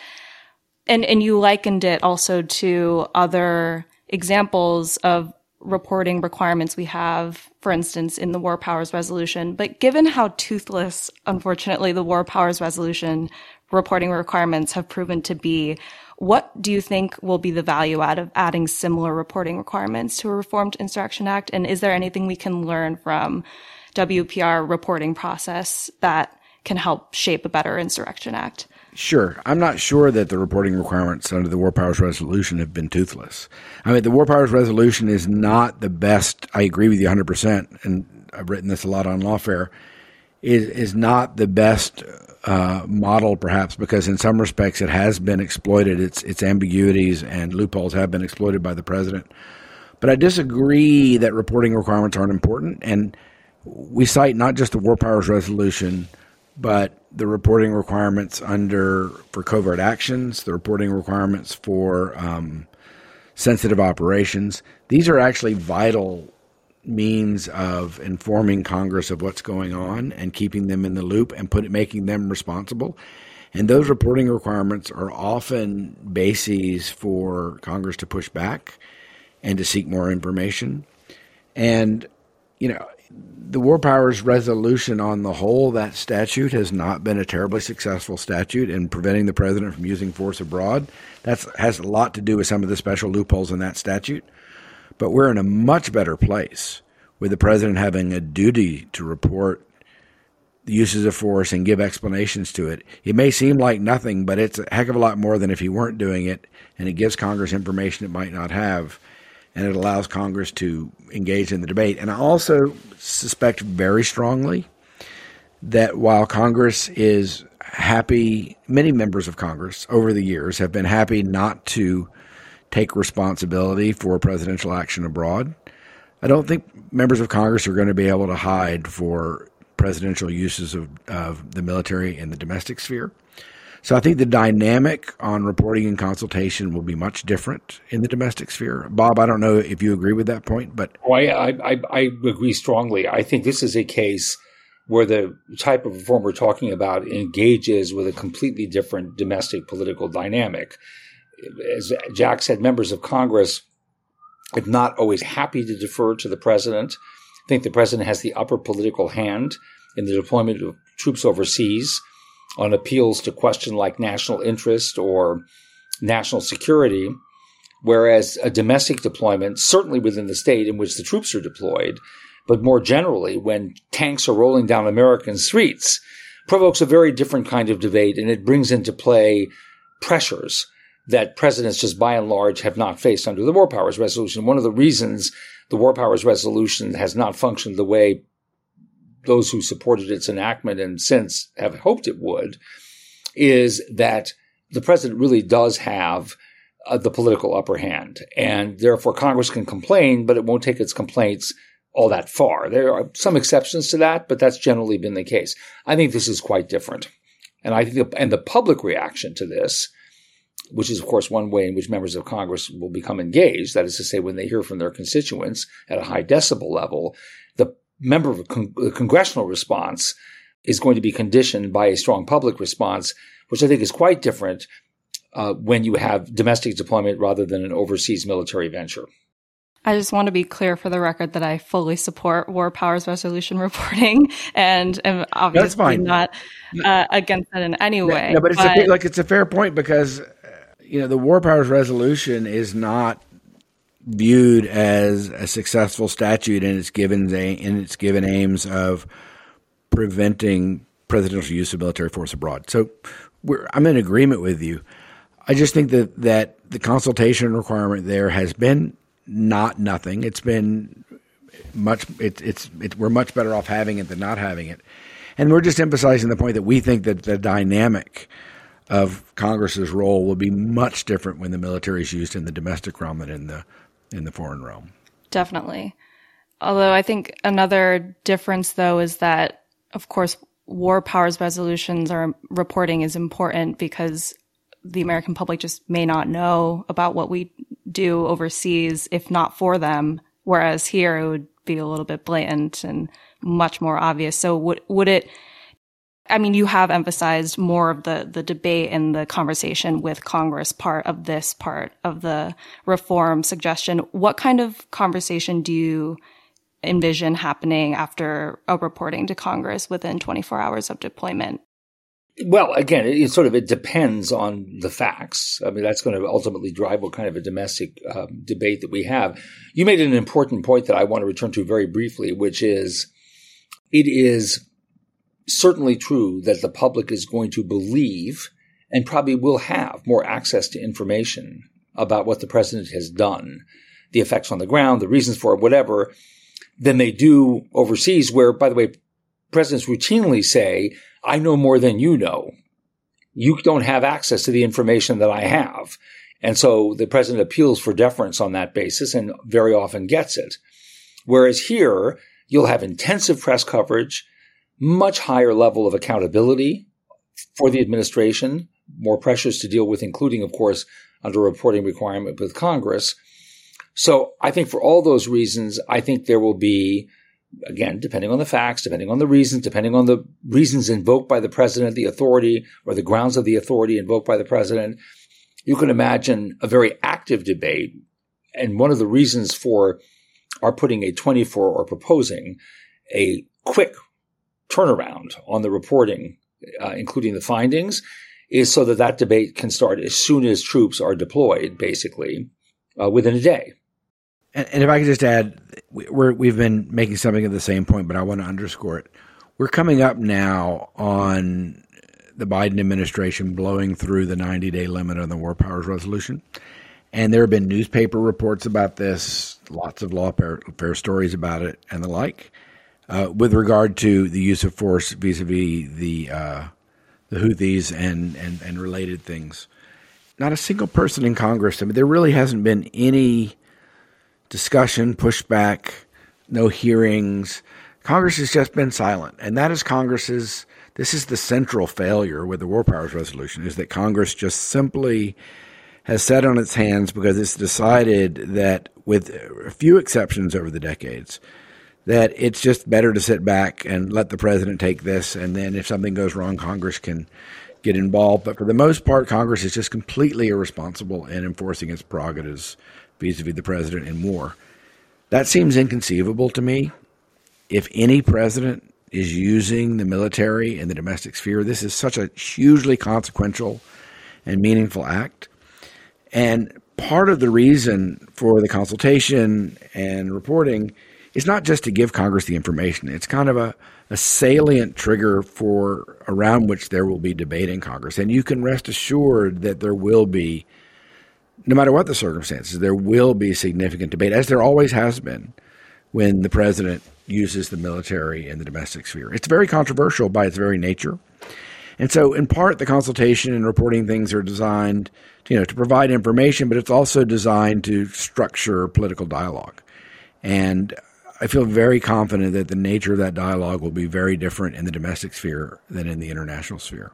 And and you likened it also to other examples of reporting requirements we have, for instance, in the War Powers Resolution. But given how toothless, unfortunately, the War Powers Resolution reporting requirements have proven to be, what do you think will be the value out of adding similar reporting requirements to a reformed Insurrection Act? And is there anything we can learn from W P R reporting process that can help shape a better Insurrection Act? Sure. I'm not sure that the reporting requirements under the War Powers Resolution have been toothless. I mean, the War Powers Resolution is not the best. I agree with you one hundred percent, and I've written this a lot on Lawfare, is, is not the best uh, model, perhaps, because in some respects it has been exploited. Its, its ambiguities and loopholes have been exploited by the president. But I disagree that reporting requirements aren't important, and we cite not just the War Powers Resolution, but the reporting requirements under for covert actions, the reporting requirements for um, sensitive operations. These are actually vital means of informing Congress of what's going on and keeping them in the loop and put making them responsible. And those reporting requirements are often bases for Congress to push back and to seek more information. And, you know, the War Powers Resolution on the whole, that statute has not been a terribly successful statute in preventing the president from using force abroad. That has a lot to do with some of the special loopholes in that statute. But we're in a much better place with the president having a duty to report the uses of force and give explanations to it. It may seem like nothing, but it's a heck of a lot more than if he weren't doing it, and it gives Congress information it might not have. And it allows Congress to engage in the debate. And I also suspect very strongly that while Congress is happy, many members of Congress over the years have been happy not to take responsibility for presidential action abroad, I don't think members of Congress are going to be able to hide for presidential uses of, of the military in the domestic sphere. So I think the dynamic on reporting and consultation will be much different in the domestic sphere. Bob, I don't know if you agree with that point, but oh, I, I, I agree strongly. I think this is a case where the type of reform we're talking about engages with a completely different domestic political dynamic. As Jack said, members of Congress are not always happy to defer to the president. I think the president has the upper political hand in the deployment of troops overseas on appeals to question like national interest or national security, whereas a domestic deployment, certainly within the state in which the troops are deployed, but more generally when tanks are rolling down American streets, provokes a very different kind of debate, and it brings into play pressures that presidents just by and large have not faced under the War Powers Resolution. One of the reasons the War Powers Resolution has not functioned the way those who supported its enactment and since have hoped it would, is that the president really does have uh, the political upper hand. And therefore, Congress can complain, but it won't take its complaints all that far. There are some exceptions to that, but that's generally been the case. I think this is quite different. And I think, the, and the public reaction to this, which is, of course, one way in which members of Congress will become engaged, that is to say, when they hear from their constituents at a high decibel level, the member of con- the congressional response is going to be conditioned by a strong public response, which I think is quite different uh, when you have domestic deployment rather than an overseas military venture. I just want to be clear for the record that I fully support War Powers Resolution reporting and am obviously not uh, against it in any way. No, no but it's but, a, like it's a fair point because uh, you know the War Powers Resolution is not viewed as a successful statute in its given in its given aims of preventing presidential use of military force abroad. So we're, I'm in agreement with you. I just think that, that the consultation requirement there has been not nothing. It's been much. It, it's it, we're much better off having it than not having it, and we're just emphasizing the point that we think that the dynamic of Congress's role will be much different when the military is used in the domestic realm than in the in the foreign realm. Definitely. Although I think another difference, though, is that, of course, War Powers Resolutions or reporting is important because the American public just may not know about what we do overseas if not for them, whereas here it would be a little bit blatant and much more obvious. So would would it, I mean, you have emphasized more of the, the debate and the conversation with Congress part of this part of the reform suggestion. What kind of conversation do you envision happening after a reporting to Congress within twenty-four hours of deployment? Well, again, it, it sort of, it depends on the facts. I mean, that's going to ultimately drive what kind of a domestic um, debate that we have. You made an important point that I want to return to very briefly, which is it is certainly true that the public is going to believe and probably will have more access to information about what the president has done, the effects on the ground, the reasons for it, whatever, than they do overseas, where, by the way, presidents routinely say, I know more than you know. You don't have access to the information that I have. And so the president appeals for deference on that basis and very often gets it. Whereas here, you'll have intensive press coverage, much higher level of accountability for the administration, more pressures to deal with, including, of course, under a reporting requirement with Congress. So I think for all those reasons, I think there will be, again, depending on the facts, depending on the reasons, depending on the reasons invoked by the president, the authority, or the grounds of the authority invoked by the president, you can imagine a very active debate. And one of the reasons for our putting a twenty-four or proposing a quick turnaround on the reporting, uh, including the findings, is so that that debate can start as soon as troops are deployed, basically, uh, within a day. And, and if I could just add, we're, we've been making something of the same point, but I want to underscore it. We're coming up now on the Biden administration blowing through the ninety-day limit on the War Powers Resolution. And there have been newspaper reports about this, lots of lawfare stories about it and the like, uh, with regard to the use of force vis-a-vis the uh, the Houthis and, and, and related things. Not a single person in Congress, I mean, there really hasn't been any discussion, pushback, no hearings. Congress has just been silent. And that is Congress's, this is the central failure with the War Powers Resolution, is that Congress just simply has sat on its hands because it's decided that, with a few exceptions over the decades, that it's just better to sit back and let the president take this, and then if something goes wrong, Congress can get involved. But for the most part, Congress is just completely irresponsible in enforcing its prerogatives vis-a-vis the president in war. That seems inconceivable to me. If any president is using the military in the domestic sphere, this is such a hugely consequential and meaningful act. And part of the reason for the consultation and reporting is not just to give Congress the information. It's kind of a, a salient trigger for around which there will be debate in Congress. And you can rest assured that there will be, no matter what the circumstances, there will be significant debate, as there always has been, when the president uses the military in the domestic sphere. It's very controversial by its very nature. And so, in part, the consultation and reporting things are designed, you know, to provide information, but it's also designed to structure political dialogue. And I feel very confident that the nature of that dialogue will be very different in the domestic sphere than in the international sphere.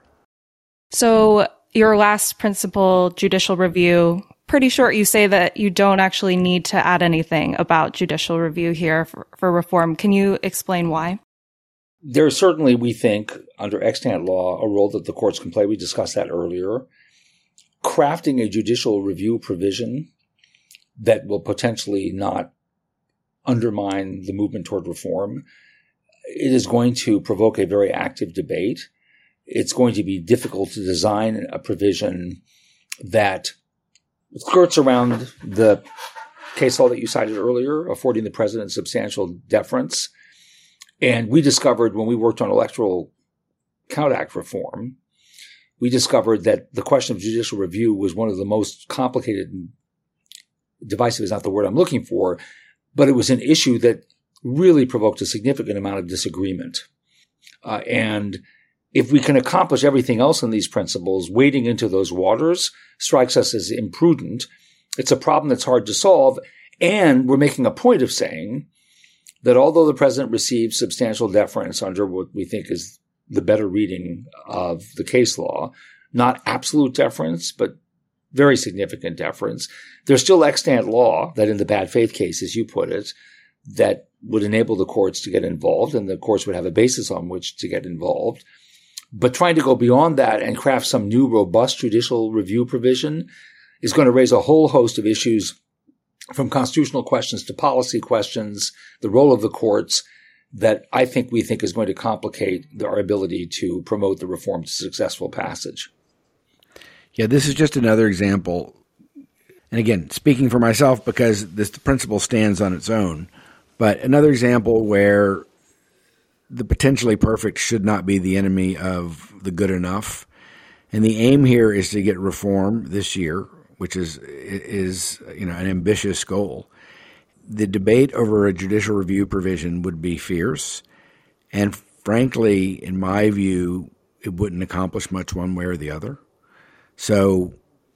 So, your last principle, judicial review, pretty short. You say that you don't actually need to add anything about judicial review here for, for reform. Can you explain why? There is certainly, we think, under extant law, a role that the courts can play. We discussed that earlier. Crafting a judicial review provision that will potentially not undermine the movement toward reform, it is going to provoke a very active debate. It's going to be difficult to design a provision that skirts around the case law that you cited earlier, affording the president substantial deference. And we discovered when we worked on Electoral Count Act reform, we discovered that the question of judicial review was one of the most complicated, and divisive is not the word I'm looking for, but it was an issue that really provoked a significant amount of disagreement. Uh, and if we can accomplish everything else in these principles, wading into those waters strikes us as imprudent. It's a problem that's hard to solve. And we're making a point of saying that although the president receives substantial deference under what we think is the better reading of the case law, not absolute deference, but very significant deference, there's still extant law that in the bad faith case, as you put it, that would enable the courts to get involved, and the courts would have a basis on which to get involved. But trying to go beyond that and craft some new robust judicial review provision is going to raise a whole host of issues, from constitutional questions to policy questions, the role of the courts, that I think we think is going to complicate our ability to promote the reform to successful passage. Yeah, this is just another example. And again, speaking for myself, because this principle stands on its own, but another example where the potentially perfect should not be the enemy of the good enough. And the aim here is to get reform this year, which is, is you know, an ambitious goal. The debate over a judicial review provision would be fierce. And frankly, in my view, it wouldn't accomplish much one way or the other. So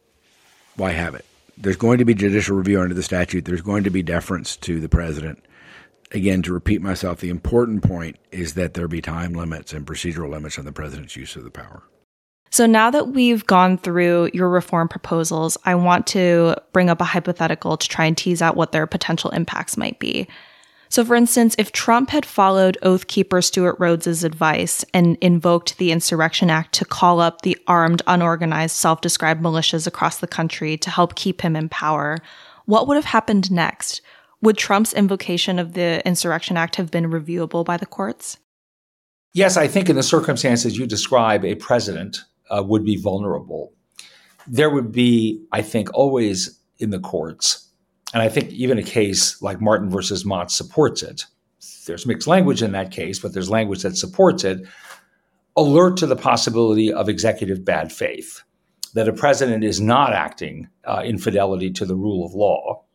why have it? There's going to be judicial review under the statute. There's going to be deference to the president. Again, to repeat myself, the important point is that there be time limits and procedural limits on the president's use of the power. So now that we've gone through your reform proposals, I want to bring up a hypothetical to try and tease out what their potential impacts might be. So for instance, if Trump had followed Oath Keeper Stewart Rhodes's advice and invoked the Insurrection Act to call up the armed, unorganized, self-described militias across the country to help keep him in power, what would have happened next? Would Trump's invocation of the Insurrection Act have been reviewable by the courts? Yes, I think in the circumstances you describe, a president uh, would be vulnerable. There would be, I think, always in the courts, and I think even a case like Martin versus Mott supports it. There's mixed language in that case, but there's language that supports it. Alert to the possibility of executive bad faith, that a president is not acting uh, in fidelity to the rule of law.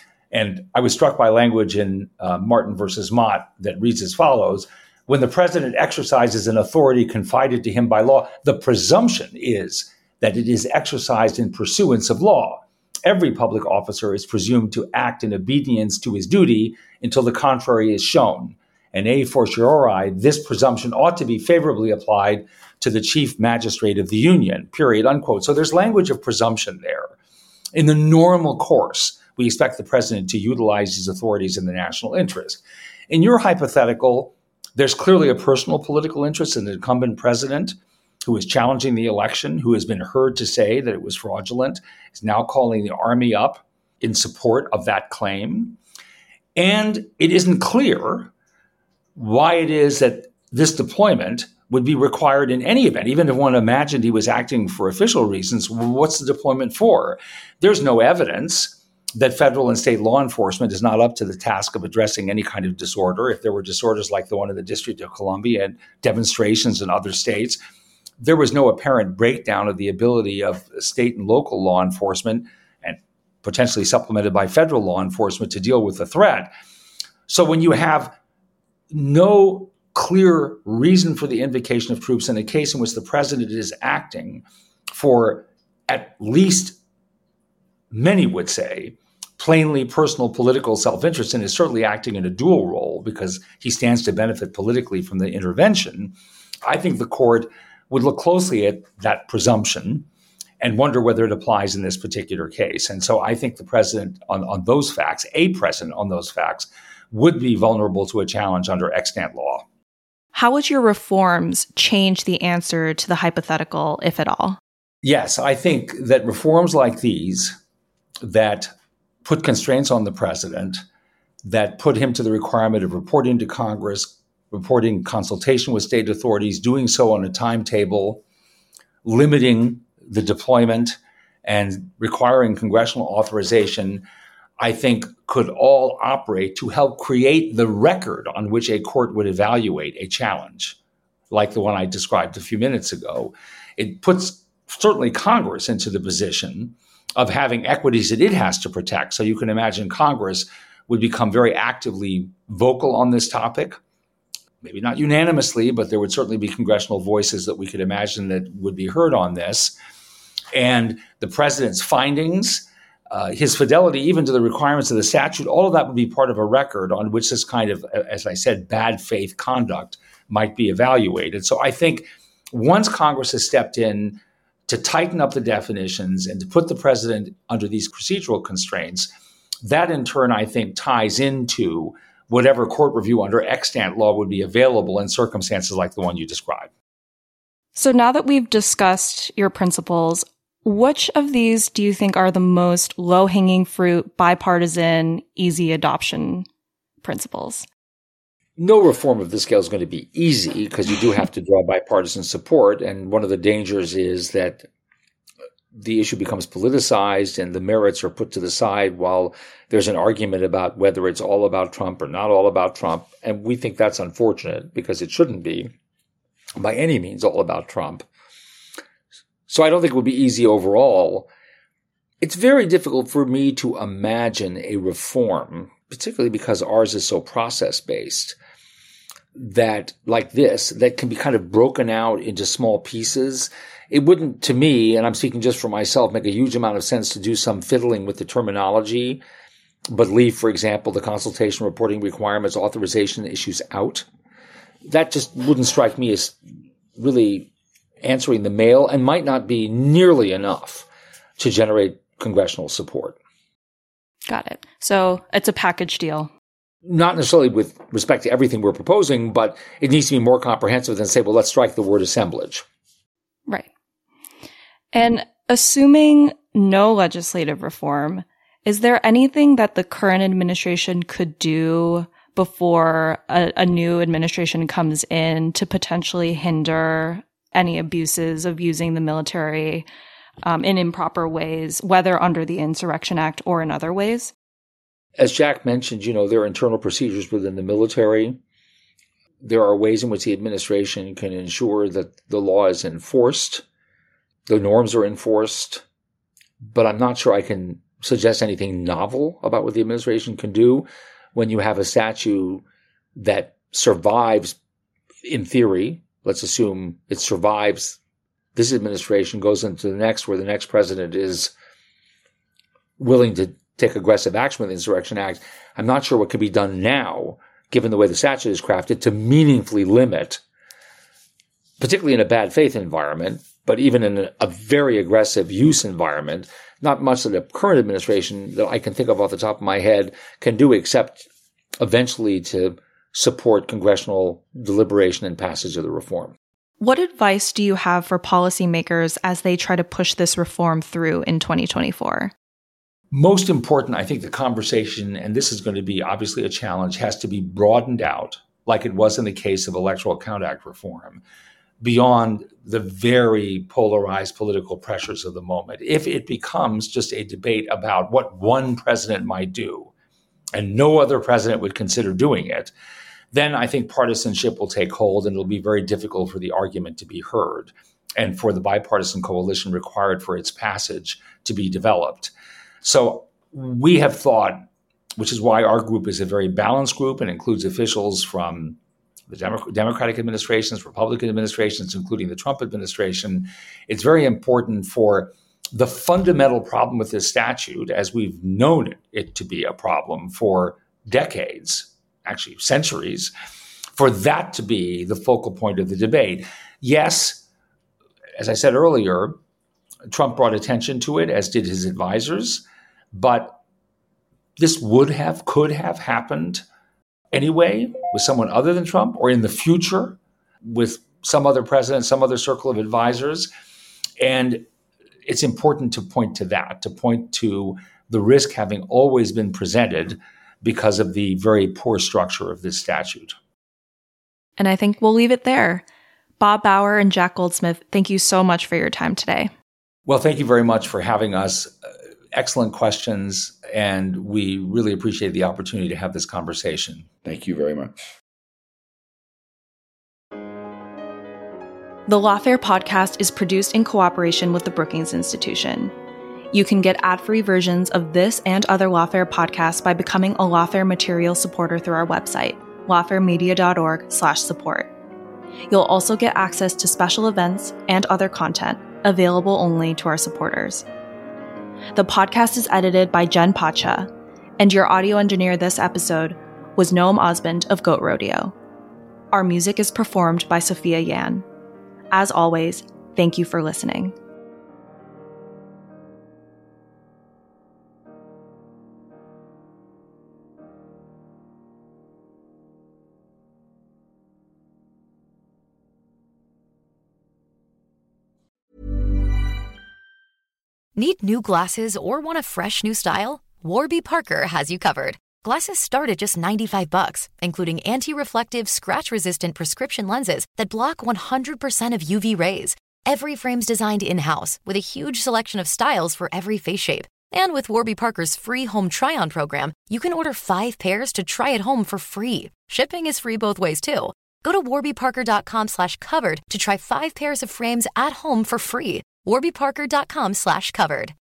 And I was struck by language in uh, Martin versus Mott that reads as follows: when the president exercises an authority confided to him by law, the presumption is that it is exercised in pursuance of law. Every public officer is presumed to act in obedience to his duty until the contrary is shown. And a fortiori, this presumption ought to be favorably applied to the chief magistrate of the union, period, unquote. So there's language of presumption there. In the normal course, we expect the president to utilize his authorities in the national interest. In your hypothetical, there's clearly a personal political interest in the incumbent president who is challenging the election, who has been heard to say that it was fraudulent, is now calling the army up in support of that claim. And it isn't clear why it is that this deployment would be required in any event. Even if one imagined he was acting for official reasons, what's the deployment for? There's no evidence that federal and state law enforcement is not up to the task of addressing any kind of disorder. If there were disorders like the one in the District of Columbia and demonstrations in other states, there was no apparent breakdown of the ability of state and local law enforcement, and potentially supplemented by federal law enforcement, to deal with the threat. So when you have no clear reason for the invocation of troops in a case in which the president is acting for, at least many would say, plainly personal political self-interest, and is certainly acting in a dual role because he stands to benefit politically from the intervention, I think the court would look closely at that presumption and wonder whether it applies in this particular case. And so I think the president on, on those facts, a president on those facts, would be vulnerable to a challenge under extant law. How would your reforms change the answer to the hypothetical, if at all? Yes, I think that reforms like these that put constraints on the president, that put him to the requirement of reporting to Congress, reporting consultation with state authorities, doing so on a timetable, limiting the deployment, and requiring congressional authorization, I think could all operate to help create the record on which a court would evaluate a challenge, like the one I described a few minutes ago. It puts certainly Congress into the position of having equities that it has to protect. So you can imagine Congress would become very actively vocal on this topic. Maybe not unanimously, but there would certainly be congressional voices that we could imagine that would be heard on this. And the president's findings, uh, his fidelity even to the requirements of the statute, all of that would be part of a record on which this kind of, as I said, bad faith conduct might be evaluated. So I think once Congress has stepped in to tighten up the definitions and to put the president under these procedural constraints, that in turn, I think, ties into whatever court review under extant law would be available in circumstances like the one you described. So now that we've discussed your principles, which of these do you think are the most low-hanging fruit, bipartisan, easy adoption principles? No reform of this scale is going to be easy because you do have to draw bipartisan support. And one of the dangers is that the issue becomes politicized and the merits are put to the side while there's an argument about whether it's all about Trump or not all about Trump. And we think that's unfortunate because it shouldn't be by any means all about Trump. So I don't think it would be easy overall. It's very difficult for me to imagine a reform, particularly because ours is so process-based, that like this, that can be kind of broken out into small pieces. It wouldn't, to me, and I'm speaking just for myself, make a huge amount of sense to do some fiddling with the terminology, but leave, for example, the consultation reporting requirements, authorization issues out. That just wouldn't strike me as really answering the mail and might not be nearly enough to generate congressional support. Got it. So it's a package deal. Not necessarily with respect to everything we're proposing, but it needs to be more comprehensive than say, well, let's strike the word assemblage. Right. And assuming no legislative reform, is there anything that the current administration could do before a, a new administration comes in to potentially hinder any abuses of using the military um, in improper ways, whether under the Insurrection Act or in other ways? As Jack mentioned, you know, there are internal procedures within the military. There are ways in which the administration can ensure that the law is enforced, the norms are enforced, but I'm not sure I can suggest anything novel about what the administration can do when you have a statute that survives, in theory. Let's assume it survives this administration, goes into the next, where the next president is willing to take aggressive action with the Insurrection Act. I'm not sure what could be done now, given the way the statute is crafted, to meaningfully limit, particularly in a bad faith environment, but even in a, a very aggressive use environment, not much that the current administration that I can think of off the top of my head can do except eventually to support congressional deliberation and passage of the reform. What advice do you have for policymakers as they try to push this reform through in twenty twenty-four? Most important, I think the conversation, and this is going to be obviously a challenge, has to be broadened out, like it was in the case of Electoral Count Act reform, beyond the very polarized political pressures of the moment. If it becomes just a debate about what one president might do, and no other president would consider doing it, then I think partisanship will take hold and it'll be very difficult for the argument to be heard and for the bipartisan coalition required for its passage to be developed. So we have thought, which is why our group is a very balanced group and includes officials from the Demo- Democratic administrations, Republican administrations, including the Trump administration. It's very important for the fundamental problem with this statute, as we've known it, it to be a problem for decades, actually centuries, for that to be the focal point of the debate. Yes, as I said earlier, Trump brought attention to it, as did his advisors, but this would have, could have happened anyway with someone other than Trump, or in the future with some other president, some other circle of advisors. And it's important to point to that, to point to the risk having always been presented because of the very poor structure of this statute. And I think we'll leave it there. Bob Bauer and Jack Goldsmith, thank you so much for your time today. Well, thank you very much for having us. Uh, excellent questions, and we really appreciate the opportunity to have this conversation. Thank you very much. The Lawfare podcast is produced in cooperation with the Brookings Institution. You can get ad-free versions of this and other Lawfare podcasts by becoming a Lawfare material supporter through our website, lawfaremedia.org slash support. You'll also get access to special events and other content available only to our supporters. The podcast is edited by Jen Pacha, and your audio engineer this episode was Noam Osmond of Goat Rodeo. Our music is performed by Sophia Yan. As always, thank you for listening. Need new glasses or want a fresh new style? Warby Parker has you covered. Glasses start at just ninety-five bucks, including anti-reflective, scratch-resistant prescription lenses that block one hundred percent of U V rays. Every frame's designed in-house with a huge selection of styles for every face shape. And with Warby Parker's free home try-on program, you can order five pairs to try at home for free. Shipping is free both ways, too. Go to warbyparker.com slash covered to try five pairs of frames at home for free. warbyparker.com slash covered.